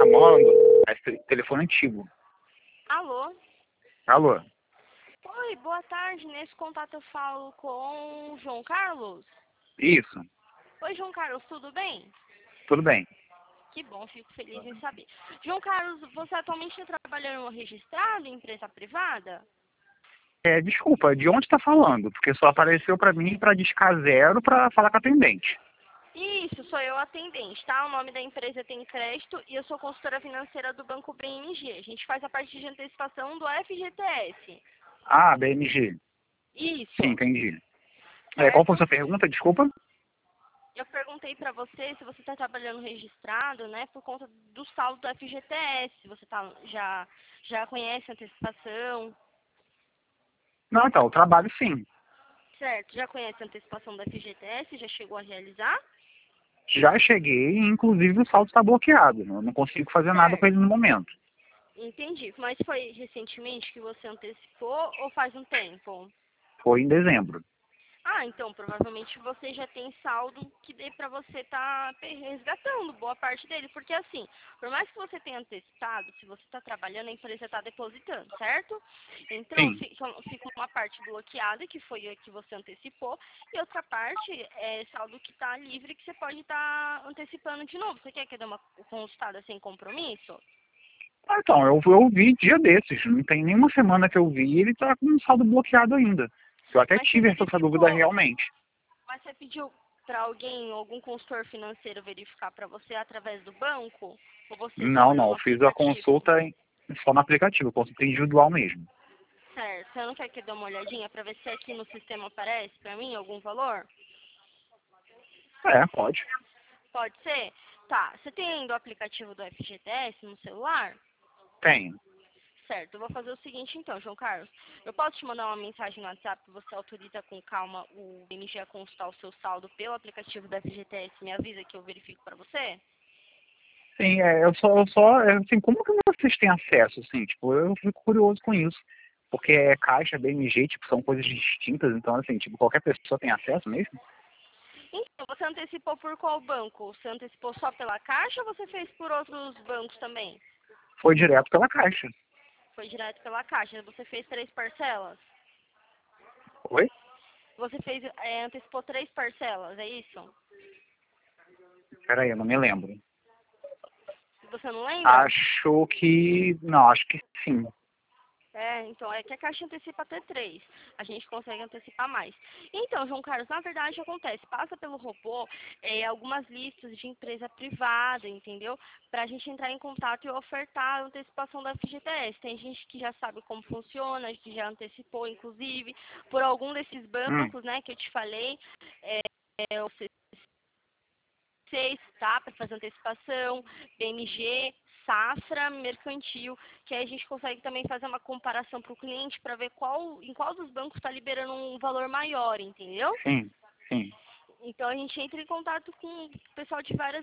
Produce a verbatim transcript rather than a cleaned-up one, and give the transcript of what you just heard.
chamando é esse telefone antigo. Alô? Alô? Oi, boa tarde. Nesse contato eu falo com o João Carlos. Isso. Oi, João Carlos, tudo bem? Tudo bem. Que bom, fico feliz em saber. João Carlos, você atualmente está trabalhando registrado em empresa privada? É, desculpa, de onde está falando? Porque só apareceu para mim para discar zero para falar com a atendente. Isso, sou eu atendente, tá? O nome da empresa Tem Crédito e eu sou consultora financeira do Banco B M G. A gente faz a parte de antecipação do F G T S. Ah, B M G. Sim, Isso, entendi. É, qual foi a certo? sua pergunta? Desculpa. Eu perguntei para você se você está trabalhando registrado, né, por conta do saldo do F G T S. Você tá, já, já conhece a antecipação, Não, então, eu trabalho sim. certo? Já conhece a antecipação do F G T S? Já chegou a realizar? Já cheguei, inclusive o saldo está bloqueado. Eu não consigo fazer nada com Certo, ele no momento. entendi. Mas foi recentemente que você antecipou ou faz um tempo? Foi em dezembro. Ah, então provavelmente você já tem saldo que dê para você estar resgatando boa parte dele, porque assim, por mais que você tenha antecipado, se você está trabalhando, a empresa está depositando, certo? Então Sim. fica, fica uma parte bloqueada, que foi a que você antecipou, e outra parte é saldo que está livre, que você pode estar antecipando de novo. Você quer que eu dê uma consultada sem compromisso? Ah, então, eu, eu vi dia desses. Não tem nenhuma semana que eu vi e ele está com um saldo bloqueado ainda. Eu até Mas você tive essa dúvida verificou, realmente. mas você pediu para alguém, algum consultor financeiro verificar para você através do banco? Ou você só Não, olhou não, no eu fiz a aplicativo? consulta em- só no aplicativo, consulta individual mesmo. Certo. Você não quer que eu dê uma olhadinha para ver se aqui no sistema aparece para mim algum valor? É, pode. Pode ser? Tá. Você tem ainda o aplicativo do F G T S no celular? Tenho. Certo. Eu vou fazer o seguinte então, João Carlos. Eu posso te mandar uma mensagem no WhatsApp que você autoriza com calma o B M G a consultar o seu saldo pelo aplicativo do F G T S? Me avisa que eu verifico para você? Sim, é, eu só, eu só, é, assim, como que vocês têm acesso, assim, tipo, eu fico curioso com isso. Porque é Caixa, B M G, tipo, são coisas distintas, então, assim, tipo, qualquer pessoa tem acesso mesmo? Então, você antecipou por qual banco? Você antecipou só pela Caixa ou você fez por outros bancos também? Foi direto pela Caixa. Foi direto pela Caixa. Você fez três parcelas? Oi? Você fez, é, antecipou três parcelas, é isso? Peraí, eu não me lembro. Você não lembra? Acho que, não, acho que sim. É, então, é que a Caixa antecipa até três. A gente consegue antecipar mais. Então, João Carlos, na verdade acontece, passa pelo robô é, algumas listas de empresa privada, entendeu? Pra gente entrar em contato e ofertar a antecipação da F G T S. Tem gente que já sabe como funciona, que já antecipou, inclusive, por algum desses Hum, bancos, né, que eu te falei, é, é o C seis, tá? Para fazer antecipação, B M G, Safra, Mercantil, que aí a gente consegue também fazer uma comparação para o cliente para ver qual, em qual dos bancos está liberando um valor maior, entendeu? sim, sim. Então a gente entra em contato com o pessoal de várias